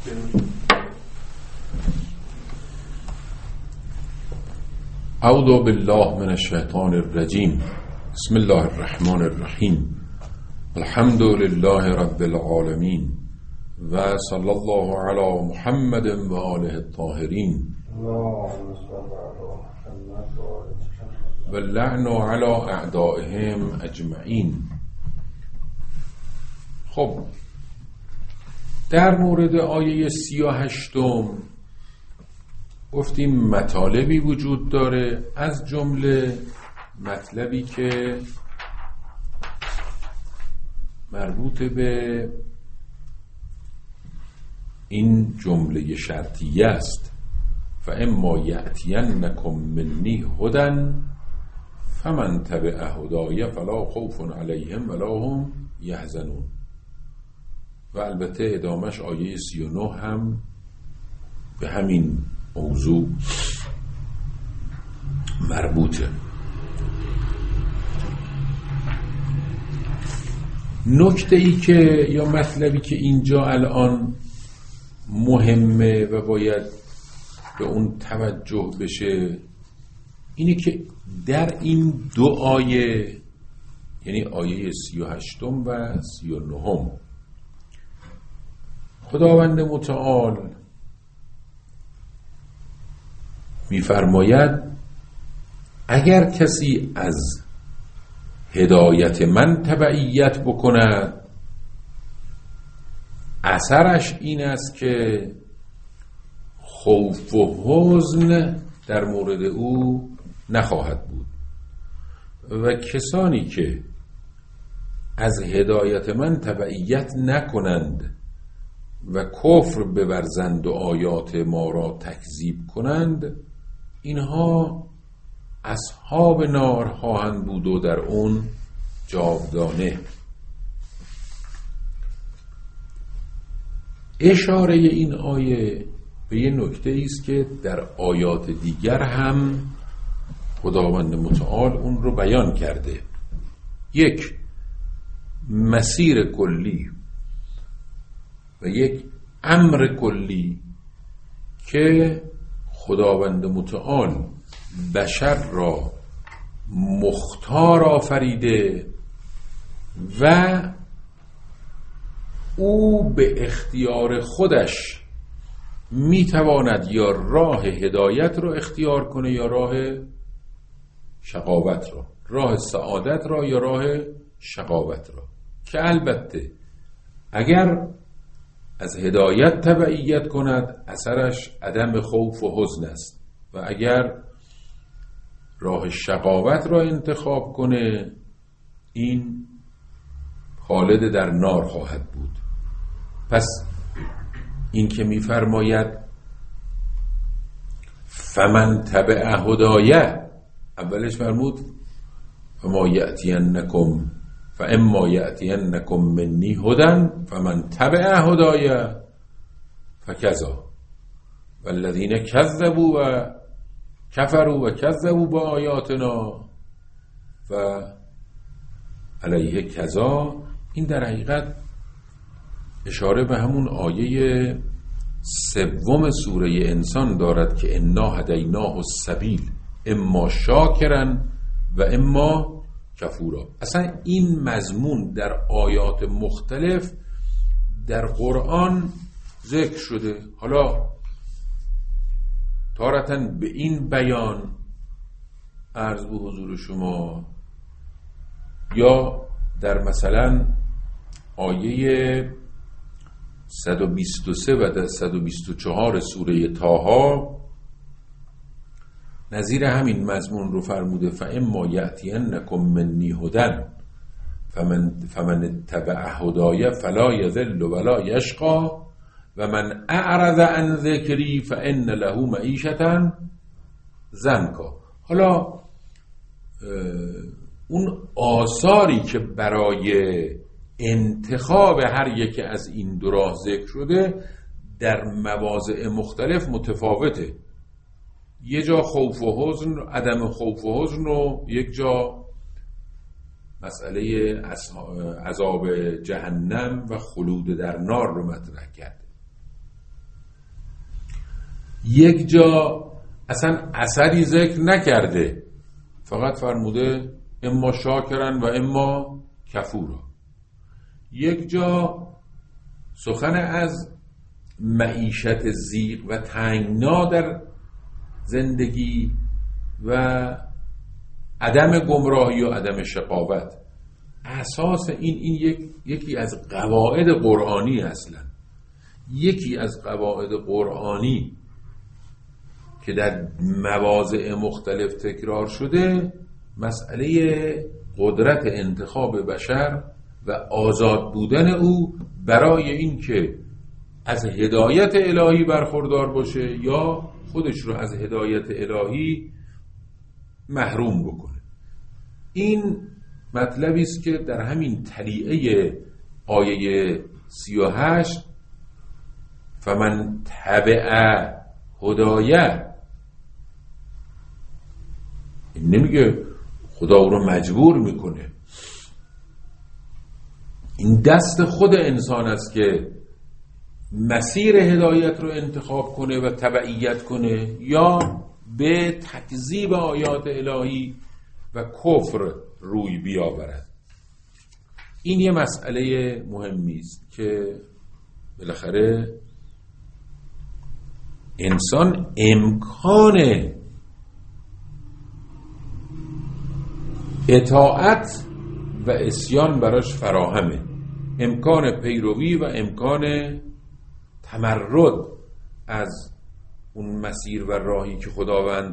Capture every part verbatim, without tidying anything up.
اعوذ بالله من الشیطان الرجیم. بسم الله الرحمن الرحیم. الحمد لله رب العالمین و صلی الله علی محمد و آله الطاهرین و اللعن علی اعدائهم اجمعین. خب در مورد آیه سی و هشتم گفتیم مطالبی وجود داره، از جمله مطلبی که مربوط به این جمله شرطیه است: فاما یأتینکم منی هدی فمن تبع هدای فلا خوف علیهم ولا هم یحزنون. و البته ادامش آیه سی و نه هم به همین موضوع مربوطه. نکته ای که یا مطلبی که اینجا الان مهمه و باید به اون توجه بشه اینه که در این دو آیه، یعنی آیه سی و هشتم و سی و نهم، خداوند متعال می‌فرماید اگر کسی از هدایت من تبعیت بکند اثرش این است که خوف و حزن در مورد او نخواهد بود و کسانی که از هدایت من تبعیت نکنند و کفر بورزند و آیات ما را تکذیب کنند اینها اصحاب نار خواهند بود و در اون جاودانه. اشاره این آیه به یه نکته است که در آیات دیگر هم خداوند متعال اون رو بیان کرده. یک، مسیر کلی و یک امر کلی که خداوند متعال بشر را مختار آفریده و او به اختیار خودش میتواند یا راه هدایت را اختیار کنه یا راه شقاوت را، راه سعادت را یا راه شقاوت را، که البته اگر از هدایت تبعیت کند اثرش عدم خوف و حزن است و اگر راه شقاوت را انتخاب کنه این خالد در نار خواهد بود. پس این که می‌فرماید فمن تبع هدایه، اولش فرمود فما یأتینکم فاما یأتینکم منی هدی فمن تبع هدای فکذا والذین کذبوا و کفروا و کذبوا بآیاتنا و علیه کذا. این در حقیقت اشاره به همون آیه سوم سوره انسان دارد که انا هدیناه السبیل اما شاکرا و اما کفورا. اصلا این مضمون در آیات مختلف در قرآن ذکر شده. حالا تارتاً به این بیان عرض به حضور شما یا در مثلا آیه صد و بیست و سه و صد و بیست و چهار سوره طه نظیر همین مضمون رو فرموده فاما یأتینکم منی هدی فمن فمن اتبع هدای فلا یضل ولا یشقی و من اعرض عن ذکری فان له معیشة ضنکا. حالا اون آثاری که برای انتخاب هر یک از این دو راه ذکر شده در مواضع مختلف متفاوته. یه جا خوف و حزن، عدم خوف و حزن و یک جا مسئله عذاب جهنم و خلود در نار رو مطرح کرده. یک جا اصلا اثری ذکر نکرده، فقط فرموده اما شاکرن و اما کفورا. یک جا سخن از معیشت ضیق و تنگنا در زندگی و عدم گمراهی و عدم شقاوت. اساس این این یک یکی از قواعد قرآنی، اصلا یکی از قواعد قرآنی که در مواضع مختلف تکرار شده، مسئله قدرت انتخاب بشر و آزاد بودن او برای این که از هدایت الهی برخوردار باشه یا خودش رو از هدایت الهی محروم بکنه. این مطلبی است که در همین تلیعه آیه سی و هشت فمن تبع هدایه، این نمیگه خدا او رو مجبور میکنه، این دست خود انسان است که مسیر هدایت رو انتخاب کنه و تبعیت کنه یا به تکذیب آیات الهی و کفر روی بیاورد. این یه مسئله مهمی است که بالاخره انسان امکان اطاعت و عصیان براش فراهمه، امکان پیروی و امکان تمرد از اون مسیر و راهی که خداوند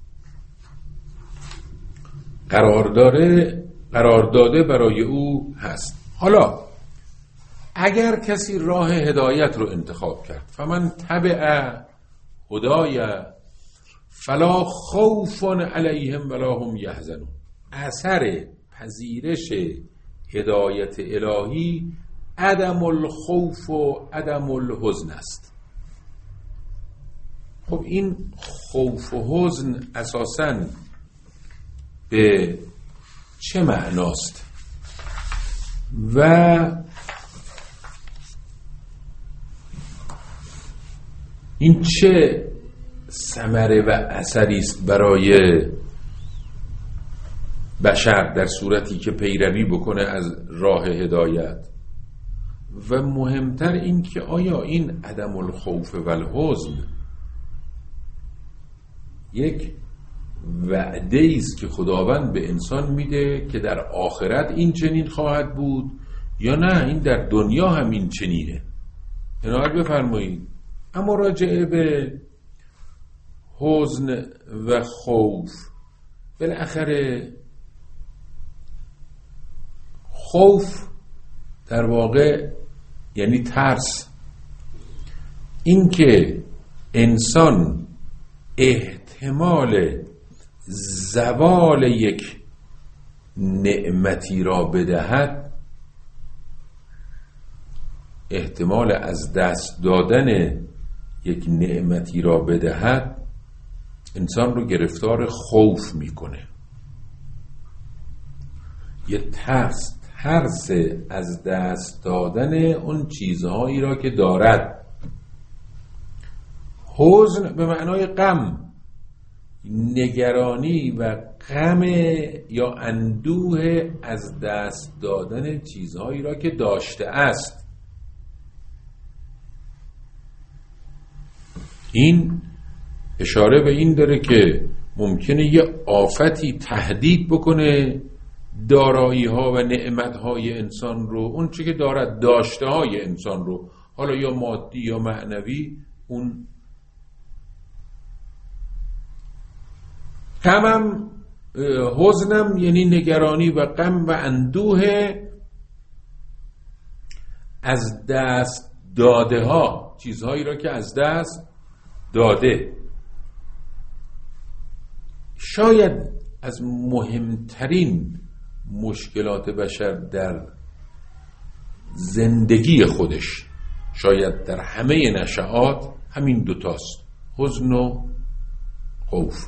قرار داره قرار داده برای او هست. حالا اگر کسی راه هدایت رو انتخاب کرد، فمن تبع هدای فلا خوف علیهم ولا هم یحزنون، اثر پذیرش هدایت الهی عدم الخوف و عدم الحزن است. خب این خوف و حزن اساساً به چه معناست و این چه ثمره و اثری است برای بشر در صورتی که پیروی بکنه از راه هدایت؟ و مهمتر این که آیا این عدم الخوف و الحزن یک وعده است که خداوند به انسان میده که در آخرت این چنین خواهد بود یا نه این در دنیا هم این چنینه؟ عنایت بفرمایید. اما راجع به حزن و خوف، بالاخره خوف در واقع یعنی ترس، این که انسان احتمال زوال یک نعمتی را بدهد، احتمال از دست دادن یک نعمتی را بدهد، انسان رو گرفتار خوف میکنه. یه ترس ترس از دست دادن اون چیزهایی را که دارد. حزن به معنای غم، نگرانی و غم یا اندوه از دست دادن چیزهایی را که داشته است. این اشاره به این داره که ممکنه یه آفتی تهدید بکنه دارایی ها و نعمت های انسان رو، اون چی که دارد داشته های انسان رو، حالا یا مادی یا معنوی. اون غمم، حزنم یعنی نگرانی و غم و اندوه از دست داده ها، چیزهایی را که از دست داده. شاید از مهمترین مشکلات بشر در زندگی خودش، شاید در همه نشأات، همین دوتاست، حزن و خوف.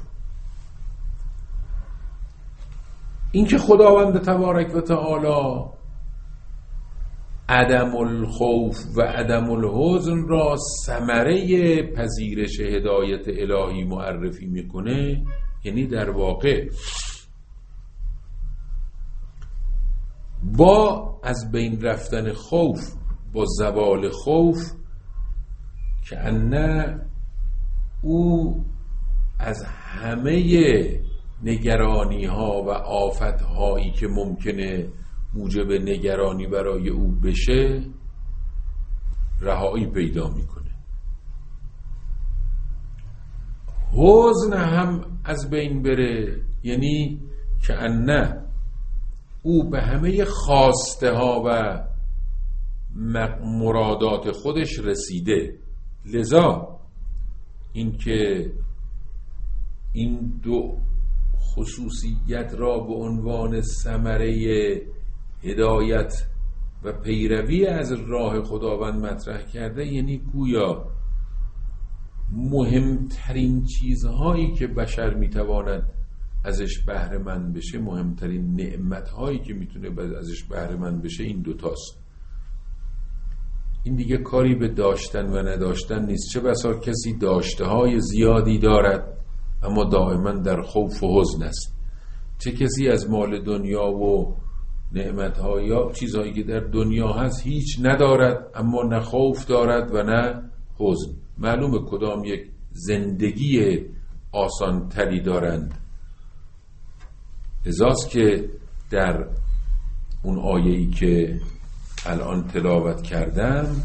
این که خداوند تبارک و تعالی عدم الخوف و عدم الحزن را ثمره پذیرش هدایت الهی معرفی میکنه، یعنی در واقع با از بین رفتن خوف، با زوال خوف، که انه او از همه نگرانی ها و آفت هایی که ممکنه موجب نگرانی برای او بشه رهایی پیدا میکنه. حزن هم از بین بره، یعنی که انه او به همه خواسته ها و مرادات خودش رسیده. لذا اینکه این دو خصوصیت را به عنوان ثمره هدایت و پیروی از راه خداوند مطرح کرده، یعنی گویا مهمترین چیزهایی که بشر میتواند ازش بهره مند بشه، مهمترین نعمتهایی که میتونه ازش بهره مند بشه، این دوتاست. این دیگه کاری به داشتن و نداشتن نیست. چه بسا کسی داشته های زیادی دارد اما دائما در خوف و حزن است، چه کسی از مال دنیا و نعمت‌ها یا چیزهایی که در دنیا هست هیچ ندارد اما نه خوف دارد و نه حزن. معلومه کدام یک زندگی آسان تری دارند. ازاست که در اون آیه‌ای که الان تلاوت کردم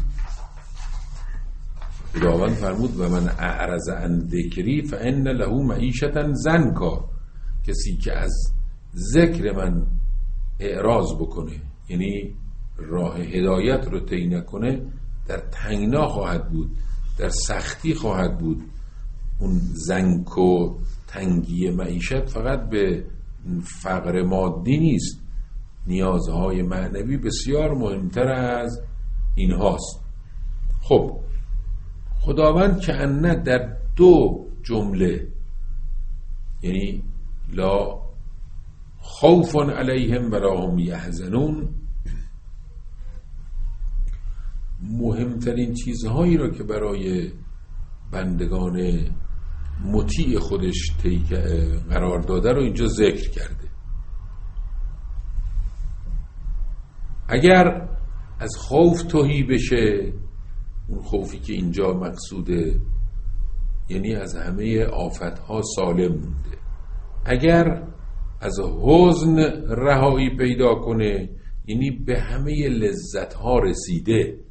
خداوند فرمود و من اعرض عن ذکری فان له معیشة ضنکا، کسی که از ذکر من اعراض بکنه، یعنی راه هدایت رو طی نکنه، در تنگنا خواهد بود، در سختی خواهد بود. اون ضنک و تنگی معیشت فقط به فقر مادی نیست، نیازهای معنوی بسیار مهمتر از این هاست. خب خداوند که انه در دو جمله، یعنی لا خوف علیهم ولا هم یحزنون، مهمترین چیزهایی را که برای بندگان مطیع خودش قرار داده رو اینجا ذکر کرده. اگر از خوف تهی بشه، اون خوفی که اینجا مقصوده یعنی از همه آفتها سالم مونده. اگر از حزن رهایی پیدا کنه یعنی به همه لذتها رسیده.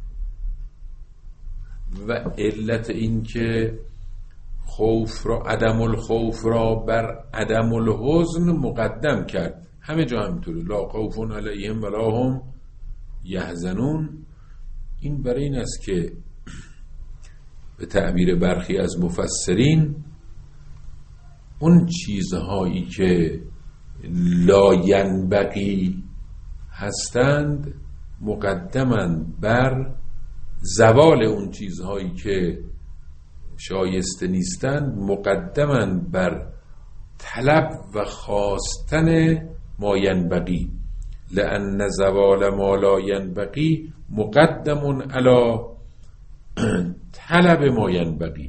و علت این که خوف را، عدم الخوف را بر عدم الحزن مقدم کرد، همه جا همینطوره، لا خوف علیهم ولا هم یحزنون، این برای این است که به تعبیر برخی از مفسرین اون چیزهایی که لا ینبغی هستند مقدمند بر زوال اون چیزهایی که شایسته نیستند، مقدمند بر طلب و خواستن ما ینبغی، لأن زوال ما لا ینبغی مقدم علی طلب ما ینبغی.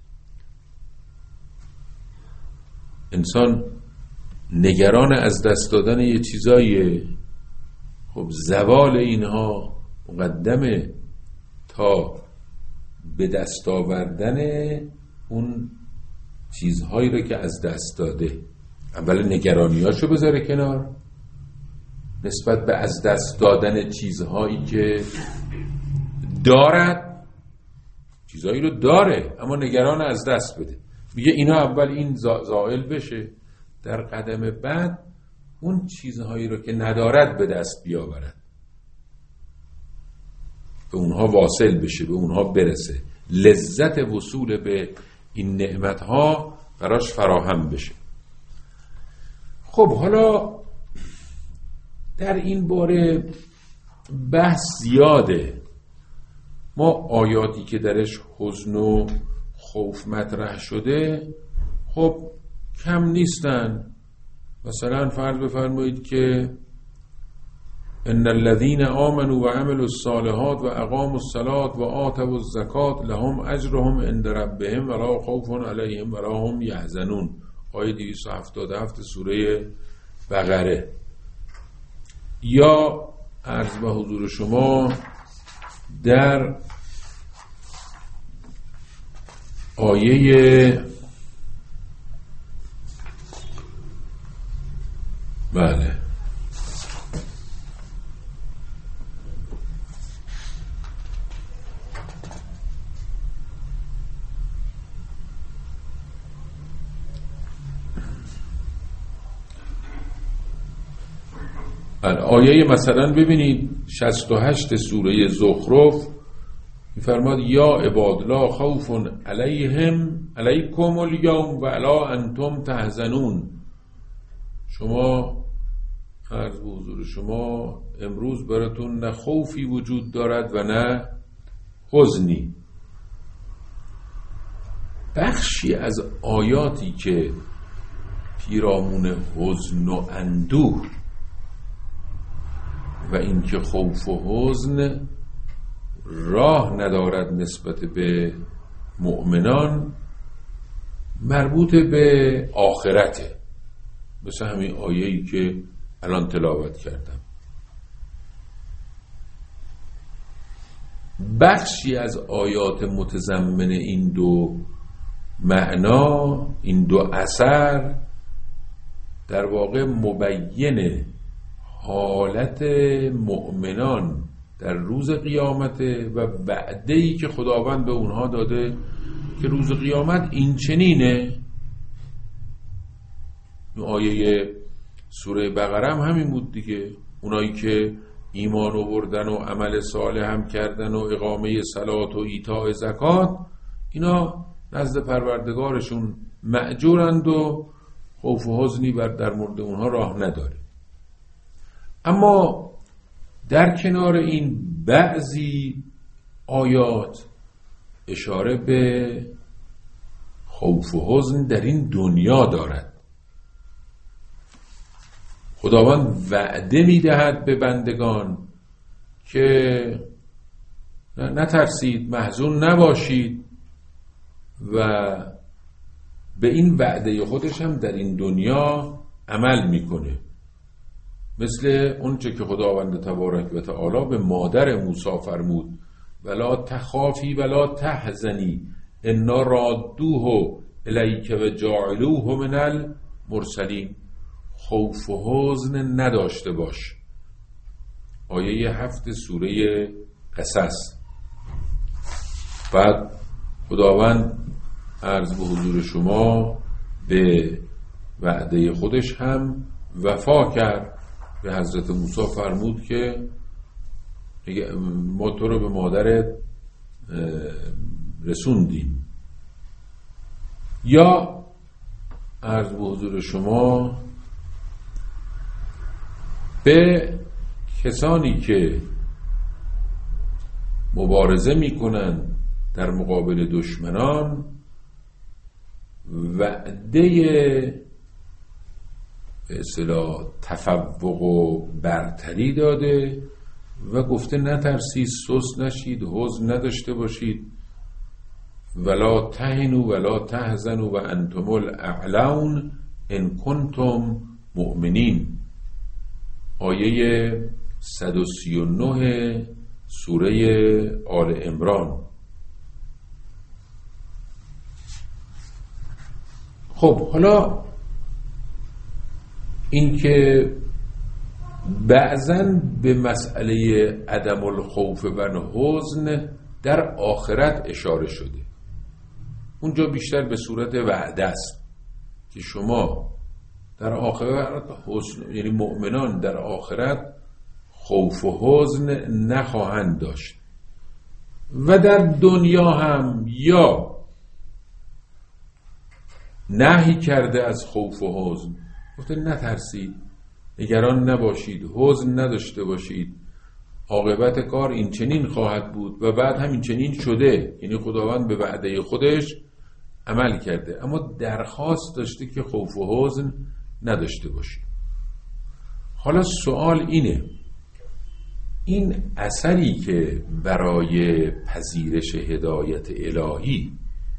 انسان نگران از دست دادن یه چیزاییه، خب زوال اینها مقدمه تا به دست آوردن اون چیزهایی رو که از دست داده. اول نگرانیاشو بذاره کنار نسبت به از دست دادن چیزهایی که دارد. چیزهایی رو داره اما نگران از دست بده، میگه اینا اول این زائل بشه، در قدم بعد اون چیزهایی رو که ندارد به دست بیاورد، به اونها واصل بشه، به اونها برسه، لذت وصول به این نعمتها براش فراهم بشه. خب حالا در این باره بحث زیاده. ما آیاتی که درش حزن و خوف مطرح شده خب کم نیستن. مثلا فرض بفرمایید که ان الذين آمنوا وعملوا الصالحات واقاموا الصلاة وآتوا الزکات لهم اجرهم عند ربهم ولا خوف علیهم ولا هم یحزنون. آیه دویست و هفتاد و هفت سوره بقره. یا عرض به حضور شما در آیه بله آیه مثلا ببینید شصت و هشت سوره زخرف می‌فرماد یا عباد لا خوف علیهم علیکم الیوم ولا انتم تحزنون. شما عرض به حضور شما امروز براتون نه خوفی وجود دارد و نه حزنی. بخشی از آیاتی که پیرامون حزن و اندوه و اینکه خوف و حزن راه ندارد نسبت به مؤمنان مربوط به آخرته، مثل همین آیه‌ای که الان تلاوت کردم. بخشی از آیات متضمن این دو معنا، این دو اثر، در واقع مبین حالت مؤمنان در روز قیامت و وعده‌ای که خداوند به اونها داده که روز قیامت این چنینه. آیه سوره بقره هم همین بود دیگه. اونایی که ایمان آوردن و عمل صالح هم کردن و اقامه صلات و ایتاء زکات، اینا نزد پروردگارشون مأجورند و خوف و حزنی بر در مورد اونها راه نداره. اما در کنار این بعضی آیات اشاره به خوف و حزن در این دنیا دارد. خداوند وعده میدهد به بندگان که نترسید، محزون نباشید و به این وعده خودش هم در این دنیا عمل میکنه. مثل اونچه که خداوند تبارک و تعالی به مادر موسی فرمود ولا تخافی ولا تحزنی انا رادوه الیک و جاعلوه من المرسلین. خوف و حزن نداشته باش. آیه هفت سوره قصص. بعد خداوند عرض به حضور شما به وعده خودش هم وفا کرد. به حضرت موسی فرمود که ما تو رو به مادرت رسوندیم. یا عرض به حضور شما به کسانی که مبارزه میکنن در مقابل دشمنان وعده به اصطلاح تفوق و برتری داده و گفته نترسید، سست نشید، حزن نداشته باشید، ولا تهنوا ولا تحزنوا و انتم الاعلون ان کنتم مؤمنین. آیه صد و سی و نه سوره آل عمران. خب حالا این که بعضن به مسئله عدم الخوف و حزن در آخرت اشاره شده. اونجا بیشتر به صورت وعده است که شما در آخرت حزن، یعنی مؤمنان در آخرت خوف و حزن نخواهند داشت. و در دنیا هم یا نهی کرده از خوف و حزن، گفته نترسید، نگران نباشید، حزن نداشته باشید، عاقبت کار این چنین خواهد بود و بعد هم این چنین شده. یعنی خداوند به وعده خودش عمل کرده، اما درخواست داشته که خوف و حزن نداشته باشید. حالا سوال اینه این اثری که برای پذیرش هدایت الهی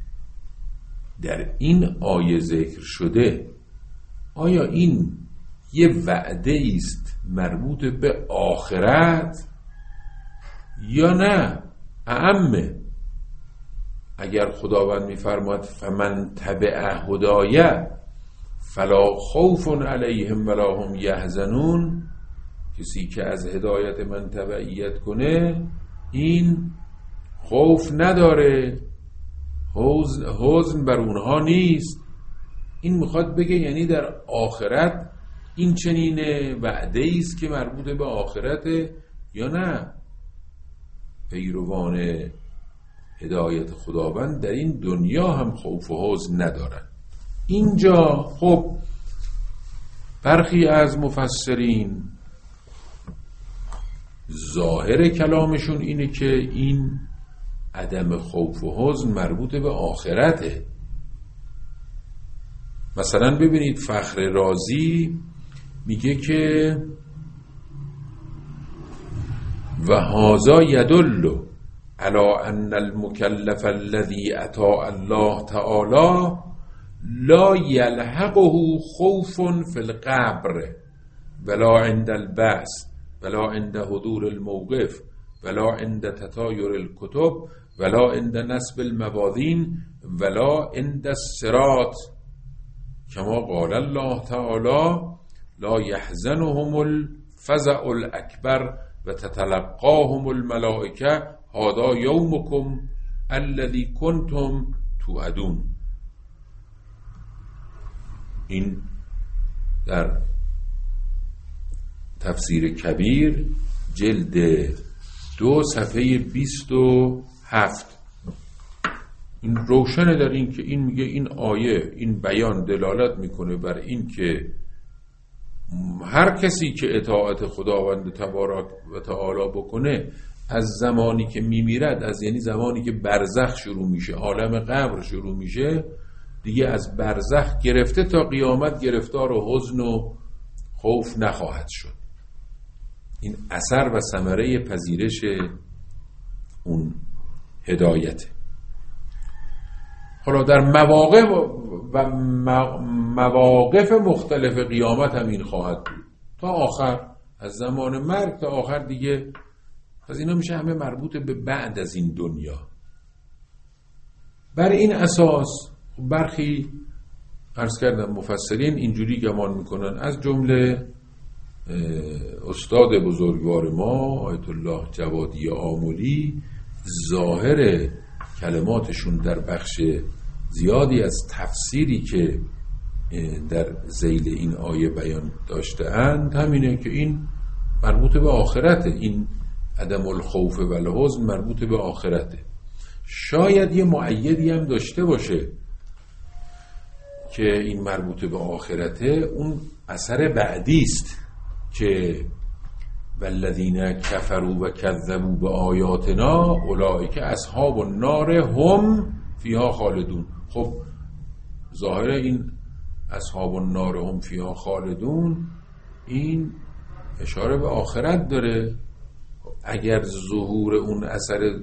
در این آیه ذکر شده، آیا این یه وعده است مربوط به آخرت یا نه اعمه؟ اگر خداوند می‌فرماید فمن تبع هدایه فلا خوف علیهم ولا هم یحزنون، کسی که از هدایت من تبعیت کنه این خوف نداره، حزن, حزن بر اونها نیست. این میخواد بگه یعنی در آخرت این چنین وعده است که مربوط به آخرته یا نه؟ پیروان هدایت خداوند در این دنیا هم خوف و حزن ندارن. اینجا خب برخی از مفسرین ظاهر کلامشون اینه که این عدم خوف و حزن مربوط به آخرته. مثلا ببینید فخر رازی میگه که و هذا یدل علی ان المکلف الذی اطاع الله تعالی لا یلحقه خوف فی القبر ولا عند البعث ولا عند حضور الموقف ولا عند تطایر الکتب ولا عند نصب الموازین ولا عند الصراط، کما قال الله تعالی لا یحزنهم الفزع الاکبر و تتلقاهم الملائکه هذا یومکم الذی کنتم توعدون. این در تفسیر کبیر جلد دو صفحه بیست و هفت این روشنه در این که این میگه این آیه این بیان دلالت میکنه بر این که هر کسی که اطاعت خداوند تبارک و تعالی بکنه از زمانی که میمیرد، از یعنی زمانی که برزخ شروع میشه، عالم قبر شروع میشه، دیگه از برزخ گرفته تا قیامت گرفتار و حزن و خوف نخواهد شد. این اثر و ثمره پذیرش اون هدایته. حالا در مواقع و مواقف مختلف قیامت هم این خواهد بود تا آخر، از زمان مرگ تا آخر دیگه. از اینا میشه همه مربوط به بعد از این دنیا. بر این اساس برخی عرض کردم مفسرین اینجوری گمان میکنن، از جمله استاد بزرگوار ما آیت الله جوادی آملی ظاهر کلماتشون در بخش زیادی از تفسیری که در ذیل این آیه بیان داشته اند همینه که این مربوط به آخرته، این عدم الخوف و الحزن مربوط به آخرته. شاید یه مؤیدی هم داشته باشه که این مربوط به آخرته، اون اثر بعدی است که والذین کفروا و کذبوا بآیاتنا اولئک اصحاب النار هم فیها خالدون. خب ظاهر این اصحاب النار هم فیها خالدون این اشاره به آخرت داره. اگر ظهور اون اثر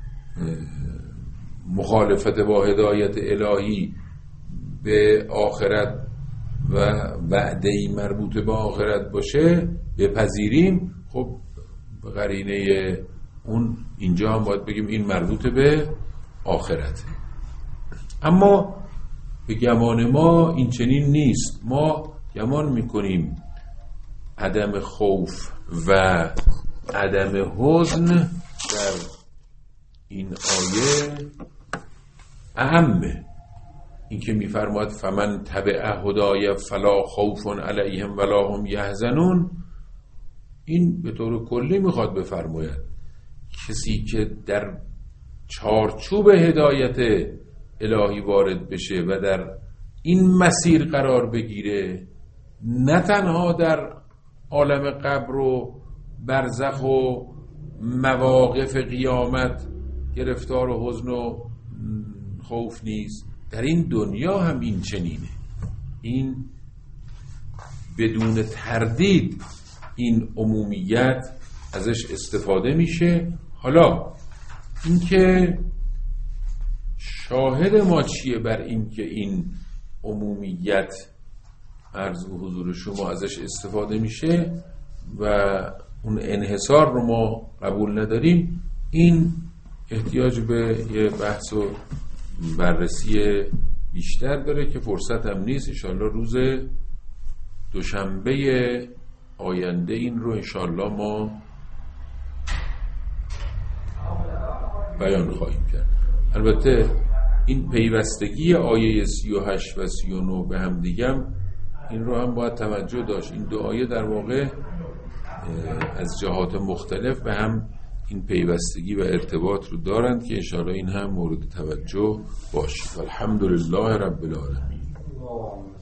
مخالفت با هدایت الهی به آخرت و وعده‌ای مربوط به آخرت باشه بپذیریم، خب به قرینه اون اینجا هم باید بگیم این مربوط به آخرته. اما به گمان ما این چنین نیست. ما گمان میکنیم عدم خوف و عدم حزن در این آیه اهمه. این که میفرماید فمن تبع هدای فلا خوف علیهم ولا هم یحزنون، این به طور کلی میخواد بفرماید کسی که در چارچوب هدایت الهی وارد بشه و در این مسیر قرار بگیره، نه تنها در عالم قبر و برزخ و مواقف قیامت گرفتار و حزن و خوف نیست، در این دنیا هم این چنینه. این بدون تردید این عمومیت ازش استفاده میشه. حالا اینکه شاهد ما چیه بر این که این عمومیت عرض به حضور شما ازش استفاده میشه و اون انحصار رو ما قبول نداریم؟ این احتیاج به یه بحث و بررسی بیشتر داره که فرصت هم نیست. انشالله روز دوشنبه آینده این رو انشالله ما بیان خواهیم کرد. البته این پیوستگی آیه سی و هشت و سی و نه به هم دیگم، این رو هم باید توجه داشت. این دو آیه در واقع از جهات مختلف به هم این پیوستگی و ارتباط رو دارند که انشاءالله این هم مورد توجه باشه. الحمدلله رب العالمین.